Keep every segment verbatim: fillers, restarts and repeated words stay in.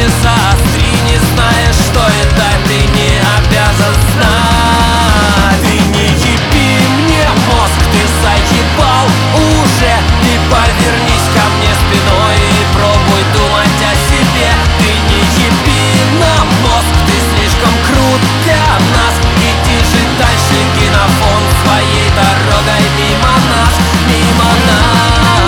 не заостри, не знаешь, что это, ты не обязан знать. Ты не еби мне мозг, ты заебал уже. И повернись ко мне спиной и пробуй думать о себе. Ты не еби нам мозг, ты слишком крут для нас. Иди же дальше, генофон, своей дорогой мимо нас, мимо нас.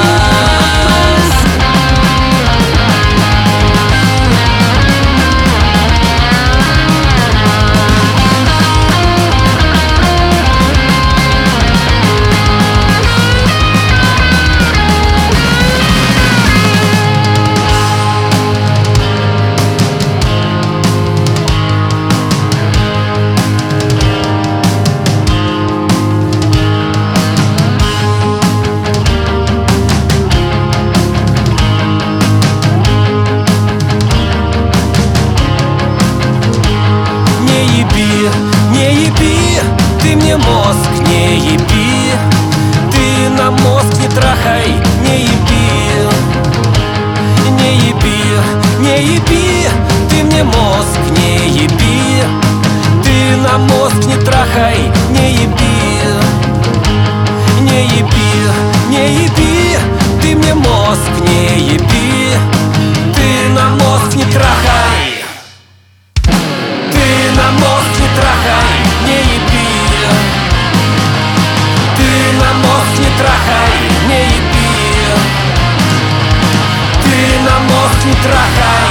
Не еби, ты мне мозг не еби. Ты на мозг не трахай, не еби. Не еби, не еби, ты мне мозг не еби. Ты на мозг не трахай, не еби. Не еби, не еби, ты мне мозг не еби. Ты на мозг не трахай. На мозг не трахай, не еби. Ты на мозг не трахай, не еби. Ты на мозг не трахай.